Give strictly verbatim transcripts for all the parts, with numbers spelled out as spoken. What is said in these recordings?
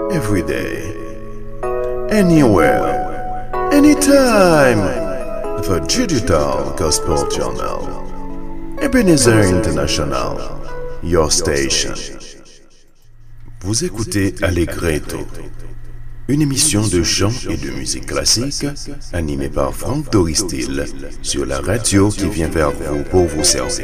every day, anywhere, anytime. The Digital Gospel Journal. Ebenezer International, your station. Vous écoutez Allegretto, une émission de chant et de musique classique animée par Franck Doristil sur la radio qui vient vers vous pour vous servir.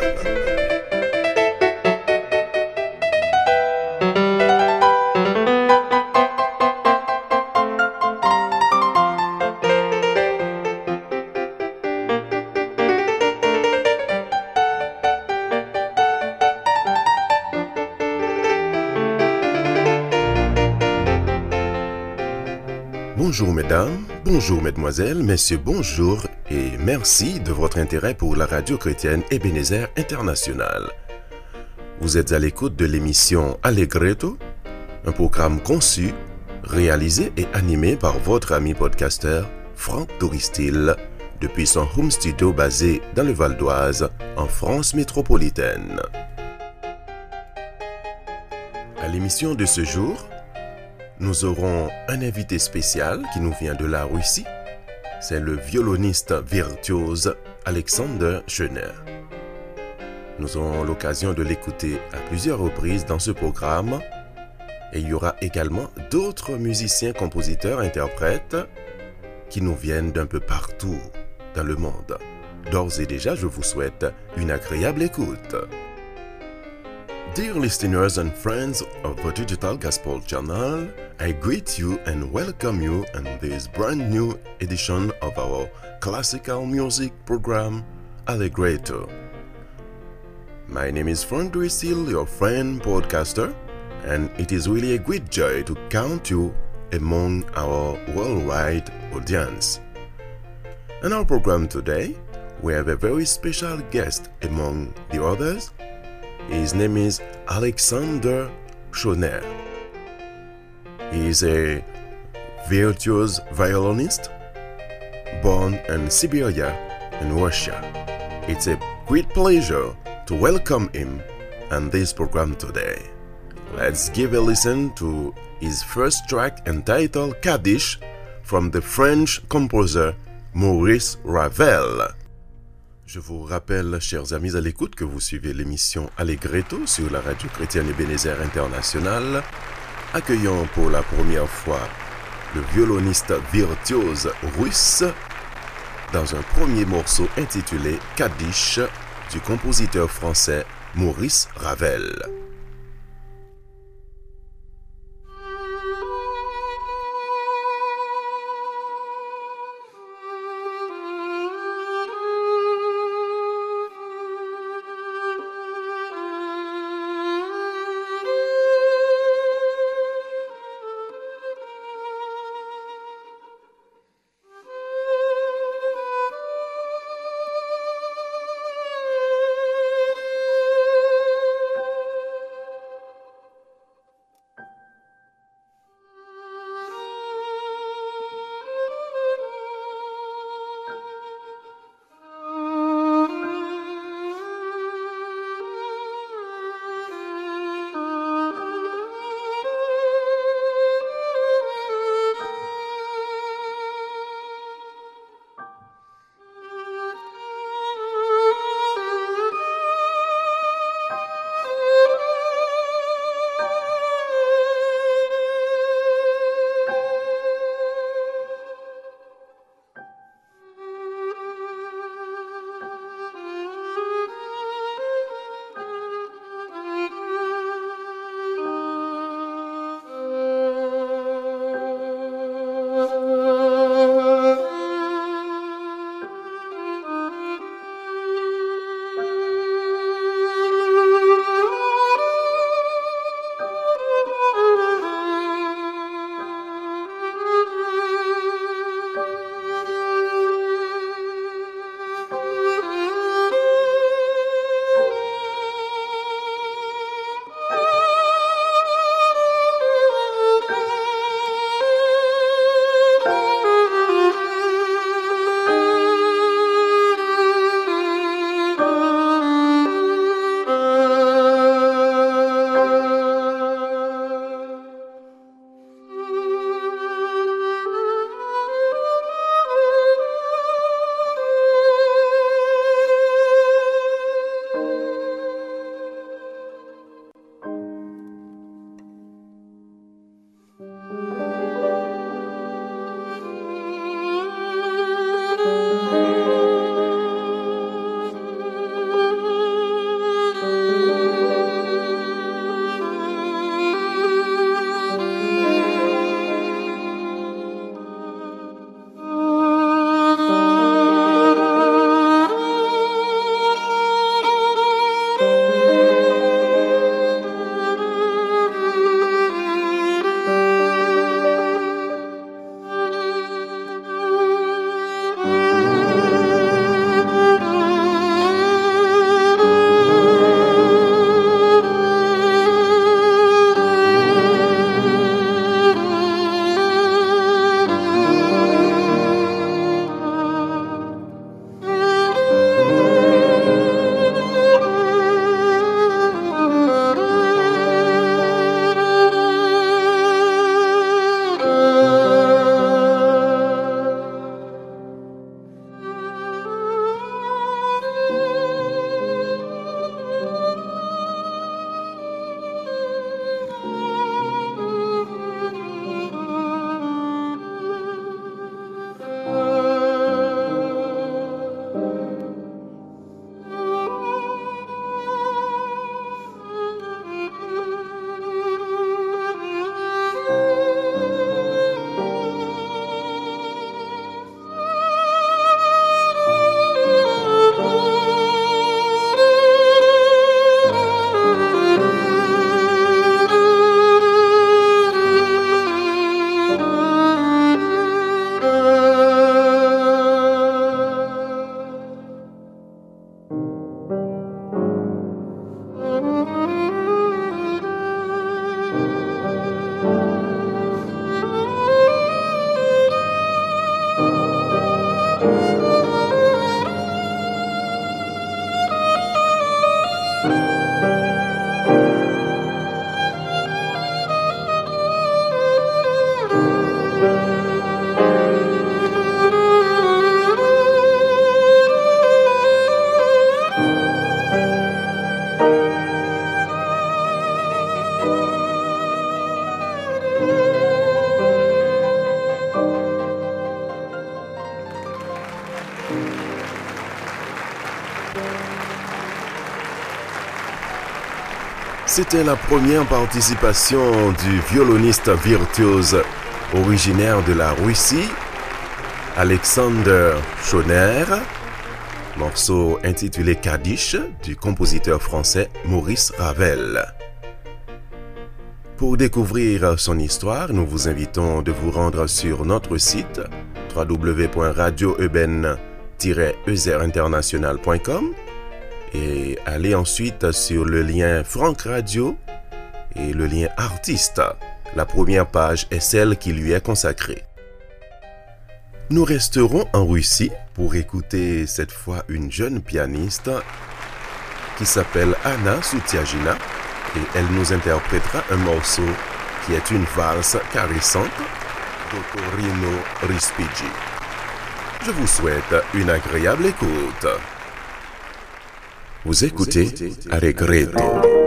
Bonjour mesdames, bonjour mesdemoiselles, messieurs, bonjour et merci de votre intérêt pour la radio chrétienne Ebenezer International. Vous êtes à l'écoute de l'émission Allegretto, un programme conçu, réalisé et animé par votre ami podcasteur Franck Doristil depuis son home studio basé dans le Val d'Oise, en France métropolitaine. À l'émission de ce jour, nous aurons un invité spécial qui nous vient de la Russie. C'est le violoniste virtuose Alexander Schoner. Nous aurons l'occasion de l'écouter à plusieurs reprises dans ce programme. Et il y aura également d'autres musiciens, compositeurs, interprètes qui nous viennent d'un peu partout dans le monde. D'ores et déjà, je vous souhaite une agréable écoute. Dear listeners and friends of the Digital Gospel Channel, I greet you and welcome you in this brand new edition of our classical music program, Allegretto. My name is Frank Doristil, your friend podcaster, and it is really a great joy to count you among our worldwide audience. In our program today, we have a very special guest among the others. His name is Alexander Schoner. He is a virtuose violinist born in Siberia in Russia. It's a great pleasure to welcome him on this program today. Let's give a listen to his first track entitled Kaddish from the French composer Maurice Ravel. Je vous rappelle, chers amis à l'écoute, que vous suivez l'émission Allegretto sur la radio chrétienne Ebenezer International. Accueillons pour la première fois le violoniste virtuose russe dans un premier morceau intitulé Kaddish du compositeur français Maurice Ravel. C'était la première participation du violoniste virtuose originaire de la Russie, Alexander Schoner, morceau intitulé Kaddish du compositeur français Maurice Ravel. Pour découvrir son histoire, nous vous invitons de vous rendre sur notre site w w w point radio euben tiret e z r international point com et aller ensuite sur le lien Franck Radio et le lien Artiste. La première page est celle qui lui est consacrée. Nous resterons en Russie pour écouter cette fois une jeune pianiste qui s'appelle Anna Soutiagina et elle nous interprétera un morceau qui est une valse caressante d'Otorino Respighi. Je vous souhaite une agréable écoute. Vous écoutez Allegretto.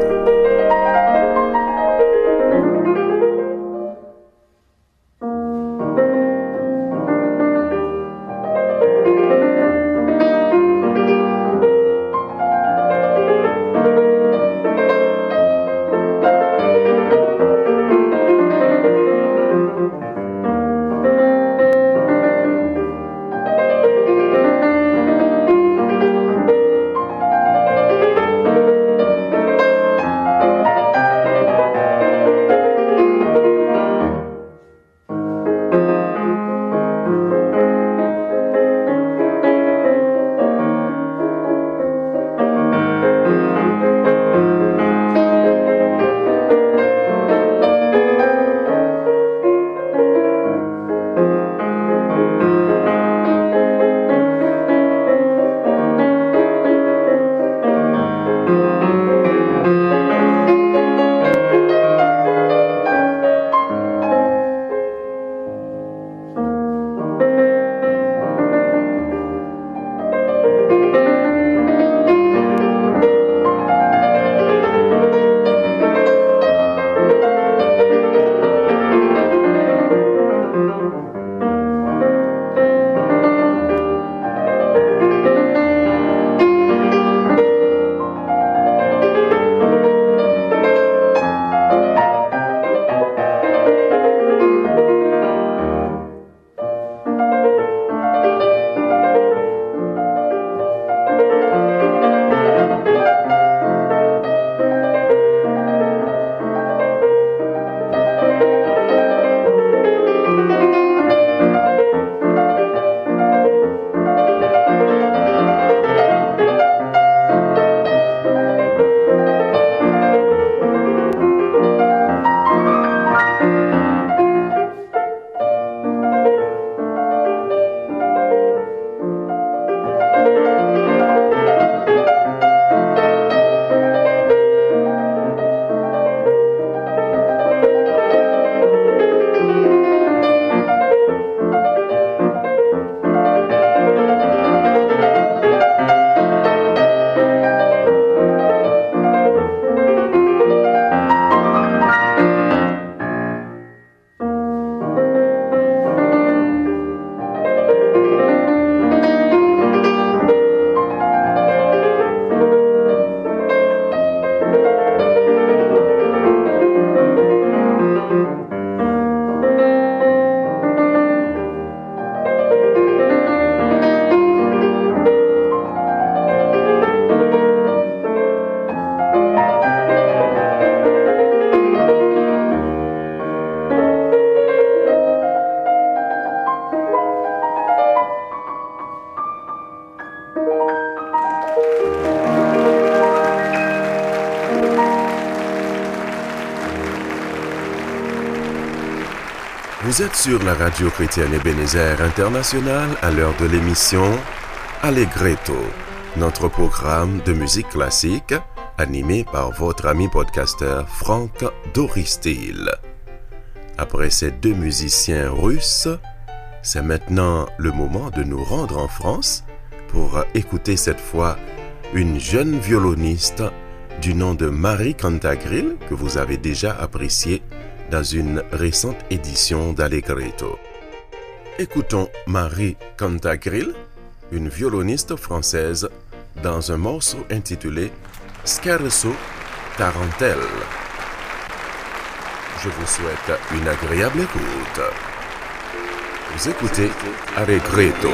Vous êtes sur la radio chrétienne Ebenezer International à l'heure de l'émission Allegretto, notre programme de musique classique animé par votre ami podcasteur Franck Doristil. Après ces deux musiciens russes, c'est maintenant le moment de nous rendre en France pour écouter cette fois une jeune violoniste du nom de Marie Cantagril que vous avez déjà appréciée dans une récente édition d'Allegretto. Écoutons Marie Cantagril, une violoniste française, dans un morceau intitulé Scherzo tarentelle. Je vous souhaite une agréable écoute. Vous écoutez Allegretto.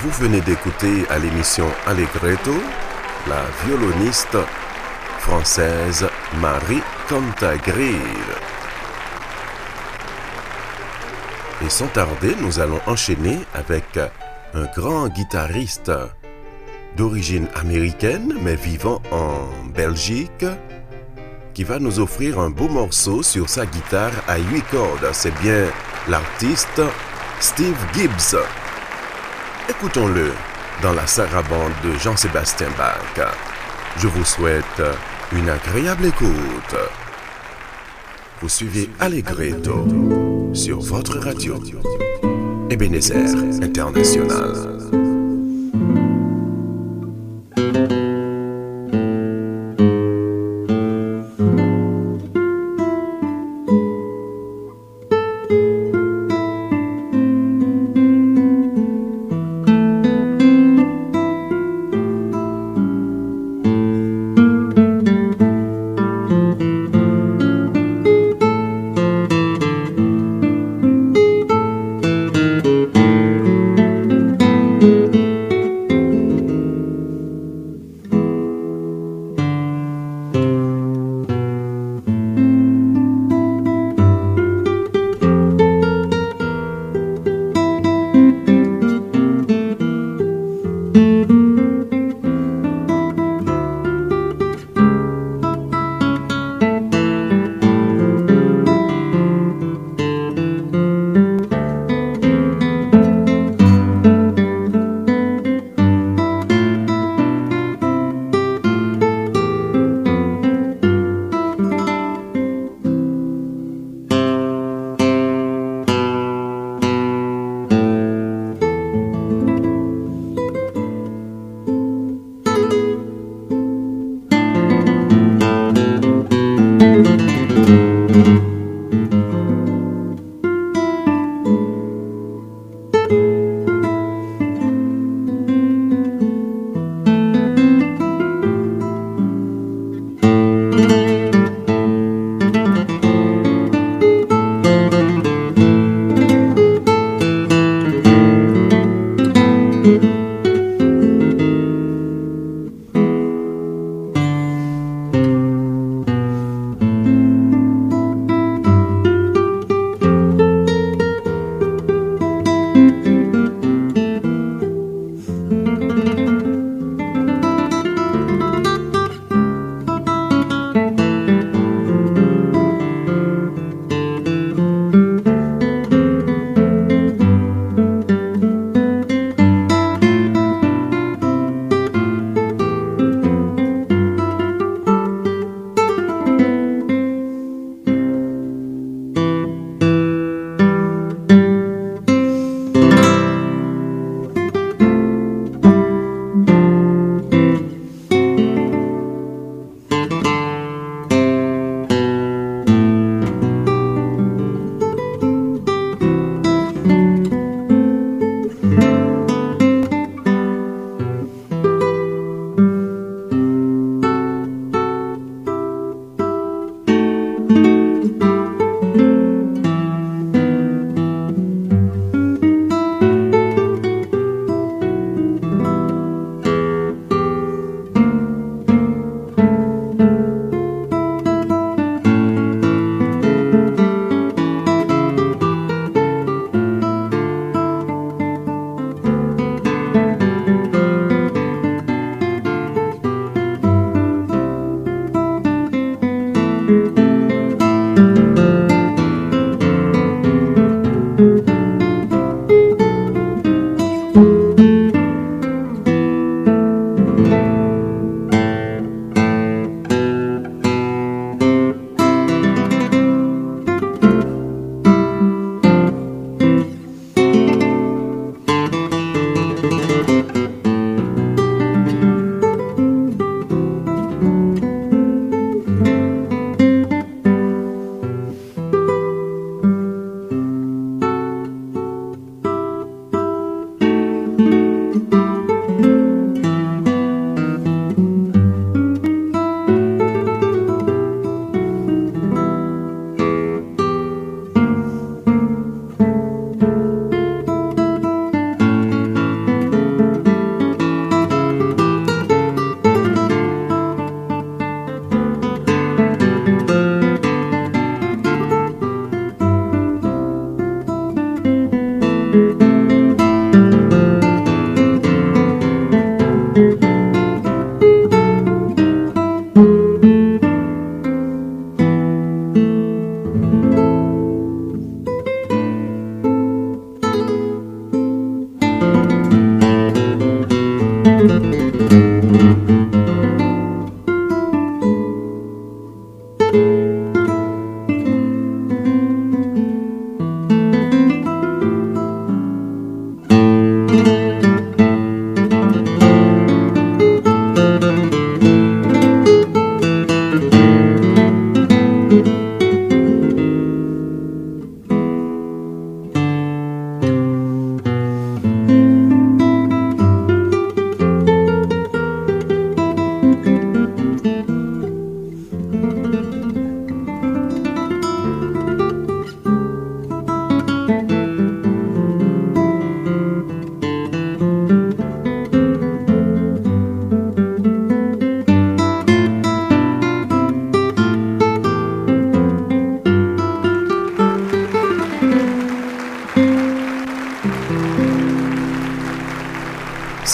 Vous venez d'écouter à l'émission Allegretto la violoniste française Marie Cantagrir. Et sans tarder, nous allons enchaîner avec un grand guitariste d'origine américaine mais vivant en Belgique qui va nous offrir un beau morceau sur sa guitare à huit cordes. C'est bien l'artiste Steve Gibbs. Écoutons-le dans la sarabande de Jean-Sébastien Bach. Je vous souhaite une agréable écoute. Vous suivez Allegretto sur votre radio Ebenezer International. Thank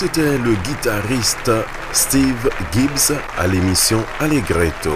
c'était le guitariste Steve Gibbs à l'émission Allegretto.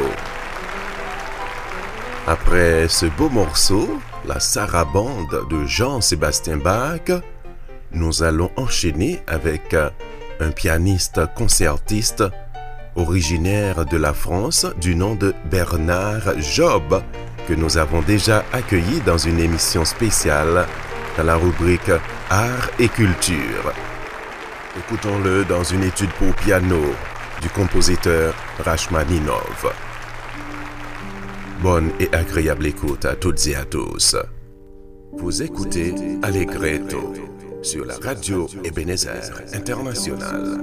Après ce beau morceau, la sarabande de Jean-Sébastien Bach, nous allons enchaîner avec un pianiste concertiste originaire de la France du nom de Bernard Job, que nous avons déjà accueilli dans une émission spéciale dans la rubrique Art et Culture. Écoutons-le dans une étude pour piano du compositeur Rachmaninov. Bonne et agréable écoute à toutes et à tous. Vous écoutez Allegretto sur la radio Ebenezer International.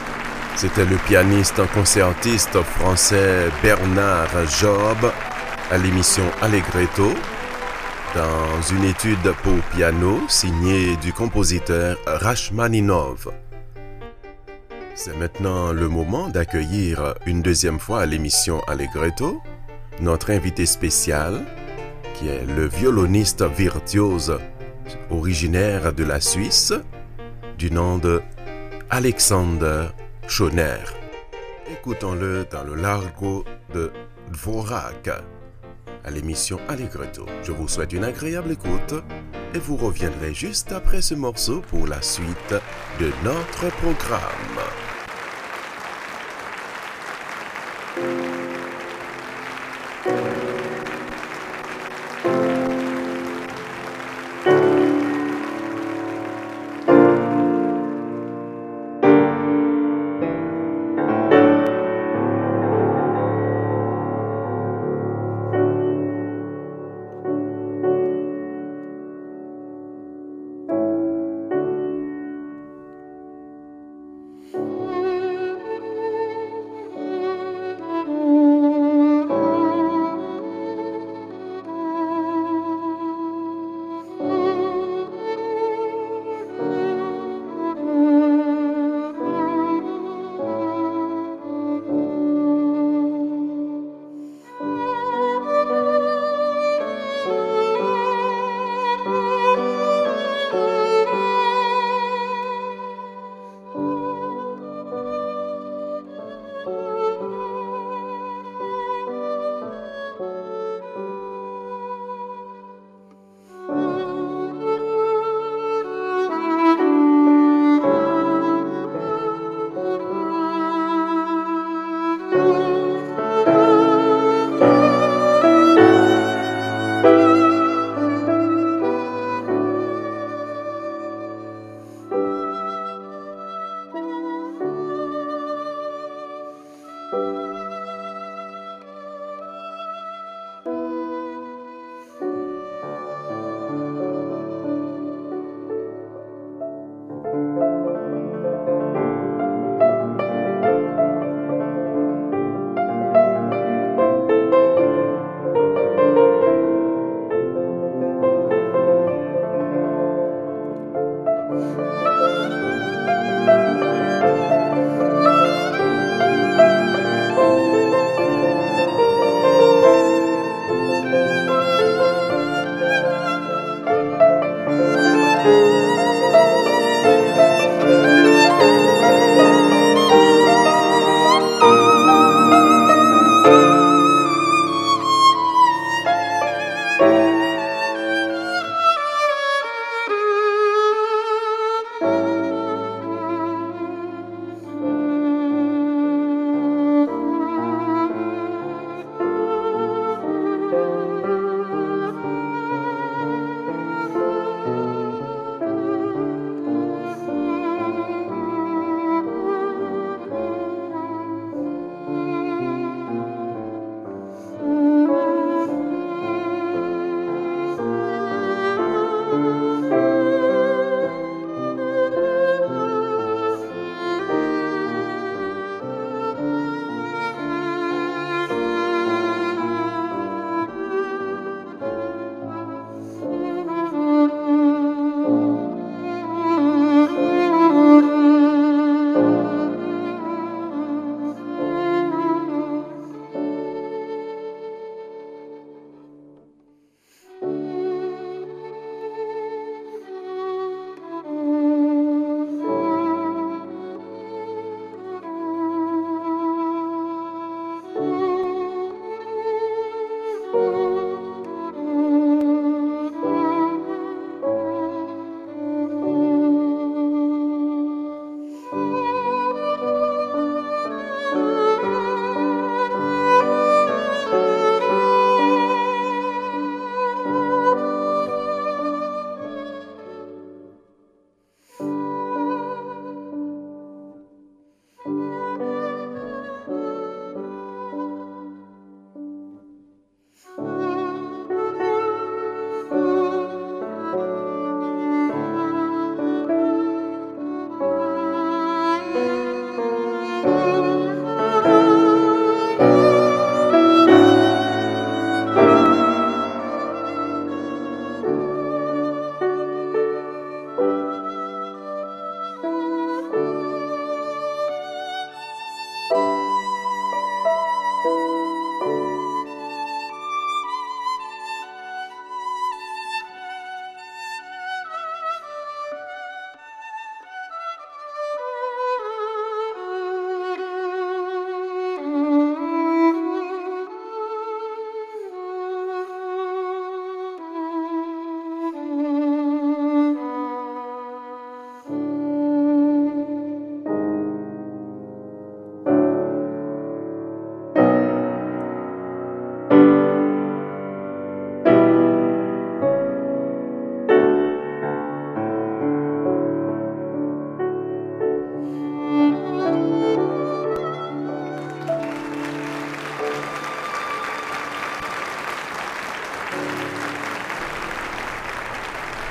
C'était le pianiste concertiste français Bernard Job à l'émission Allegretto dans une étude pour piano signée du compositeur Rachmaninov. C'est maintenant le moment d'accueillir une deuxième fois à l'émission Allegretto notre invité spécial qui est le violoniste virtuose originaire de la Suisse du nom de Alexander Schoner. Écoutons-le dans le largo de Dvorak à l'émission Allegretto. Je vous souhaite une agréable écoute et vous reviendrez juste après ce morceau pour la suite de notre programme.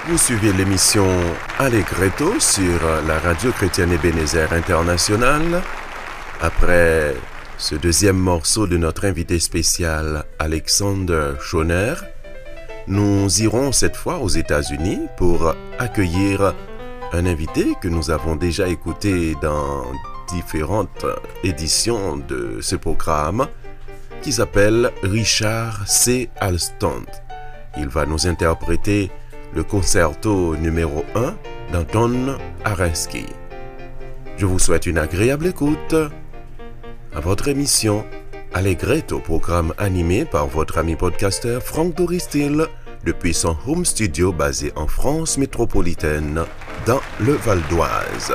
Vous suivez l'émission Allegretto sur la radio chrétienne Ebenezer International. Après ce deuxième morceau de notre invité spécial Alexander Schoner, nous irons cette fois aux États-Unis pour accueillir un invité que nous avons déjà écouté dans différentes éditions de ce programme, qui s'appelle Richard C. Alston. Il va nous interpréter le concerto numéro un d'Anton Arensky. Je vous souhaite une agréable écoute à votre émission Allegretto, programme animé par votre ami podcasteur Franck Doristil depuis son home studio basé en France métropolitaine dans le Val d'Oise.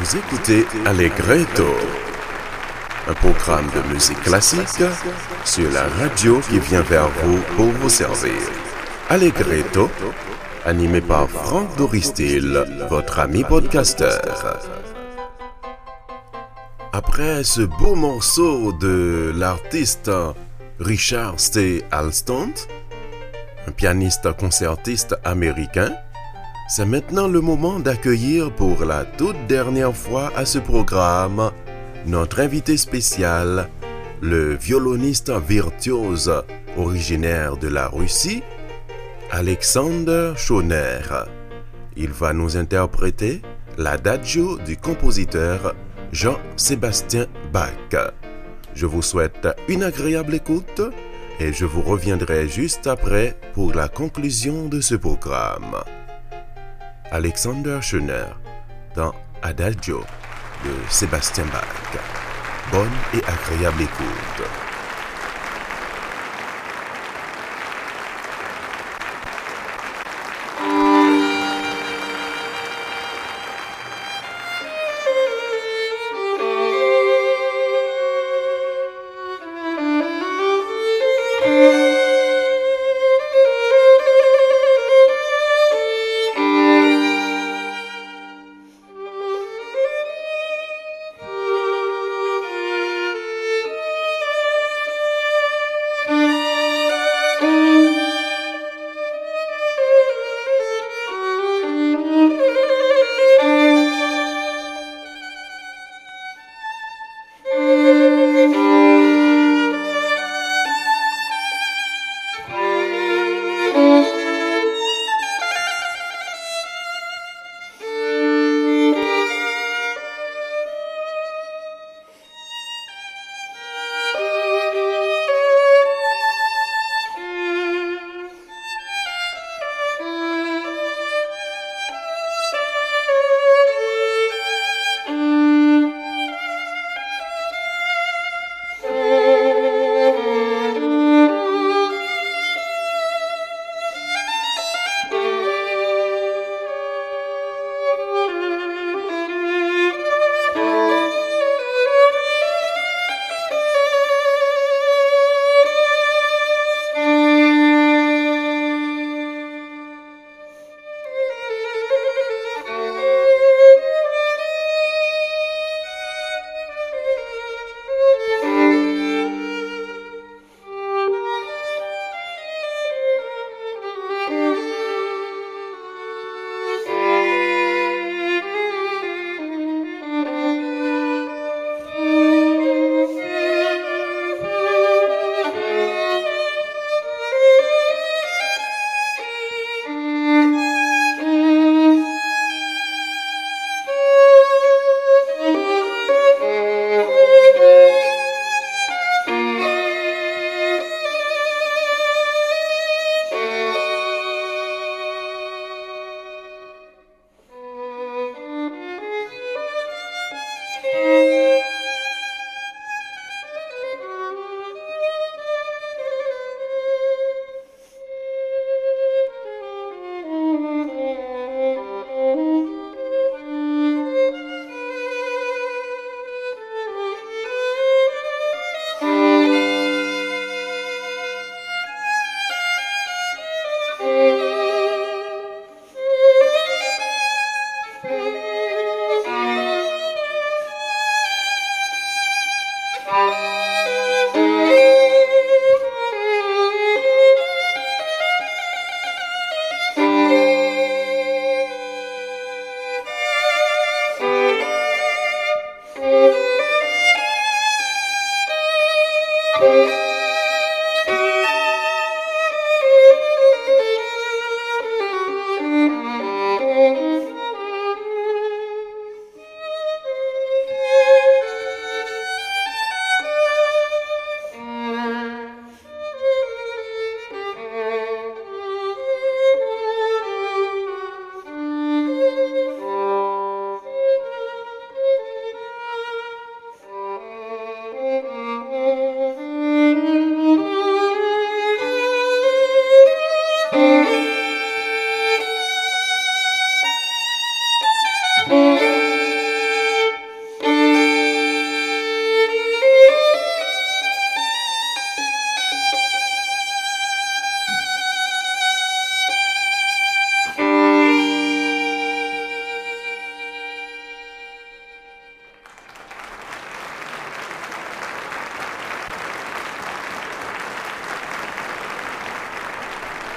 Vous écoutez Allegretto, un programme de musique classique sur la radio qui vient vers vous pour vous servir. Allegretto, animé par Franck Doristil, votre ami podcasteur. Après ce beau morceau de l'artiste Richard T. Alston, un pianiste concertiste américain, c'est maintenant le moment d'accueillir pour la toute dernière fois à ce programme notre invité spécial, le violoniste virtuose originaire de la Russie, Alexander Schoner. Il va nous interpréter l'adagio du compositeur Jean-Sébastien Bach. Je vous souhaite une agréable écoute et je vous reviendrai juste après pour la conclusion de ce programme. Alexander Schoner dans Adagio de Sébastien Bach. Bonne et agréable écoute.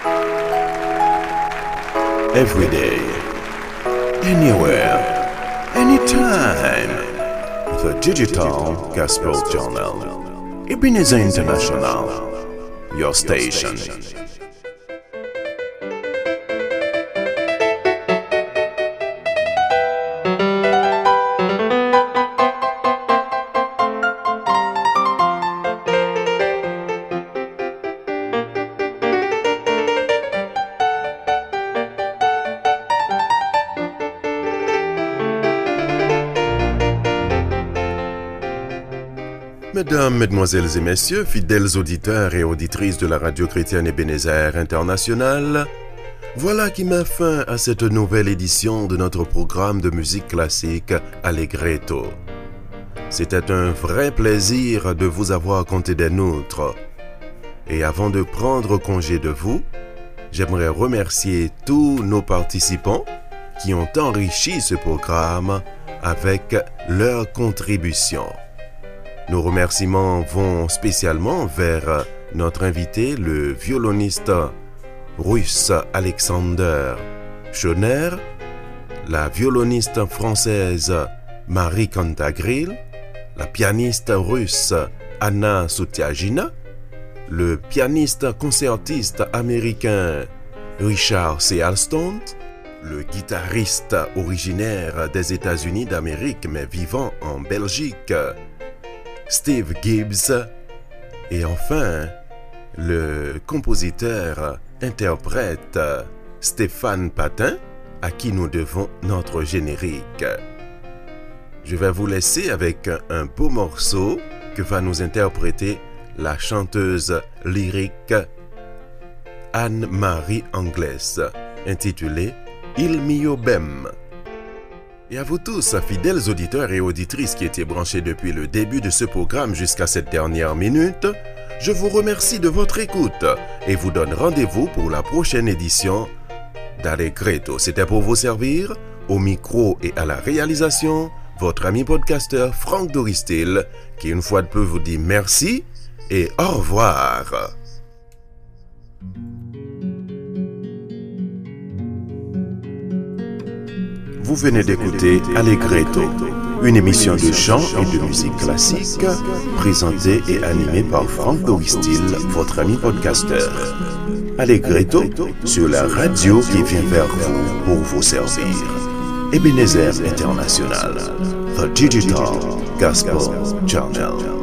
Every day, anywhere, anytime. The Digital Gospel Journal. Ebenezer International, your station. Mesdames, Mesdemoiselles et Messieurs, fidèles auditeurs et auditrices de la radio chrétienne Ebenezer International, voilà qui met fin à cette nouvelle édition de notre programme de musique classique Allegretto. C'était un vrai plaisir de vous avoir compté des nôtres. Et avant de prendre congé de vous, j'aimerais remercier tous nos participants qui ont enrichi ce programme avec leur contribution. Nos remerciements vont spécialement vers notre invité, le violoniste russe Alexander Schoner, la violoniste française Marie Kantagril, la pianiste russe Anna Soutiagina, le pianiste concertiste américain Richard C. Alston, le guitariste originaire des États-Unis d'Amérique mais vivant en Belgique, Steve Gibbs, et enfin le compositeur-interprète Stéphane Patin, à qui nous devons notre générique. Je vais vous laisser avec un beau morceau que va nous interpréter la chanteuse lyrique Anne-Marie Anglès, intitulé Il mio bem. Et à vous tous, fidèles auditeurs et auditrices qui étaient branchés depuis le début de ce programme jusqu'à cette dernière minute, je vous remercie de votre écoute et vous donne rendez-vous pour la prochaine édition d'Allegretto. C'était pour vous servir, au micro et à la réalisation, votre ami podcasteur Franck Doristil, qui une fois de plus vous dit merci et au revoir. Vous venez d'écouter Allegretto, une émission de chant et de musique classique, présentée et animée par Franck Doristil, votre ami podcasteur. Allegretto, sur la radio qui vient vers vous pour vous servir. Ebenezer International, The Digital Gospel Journal.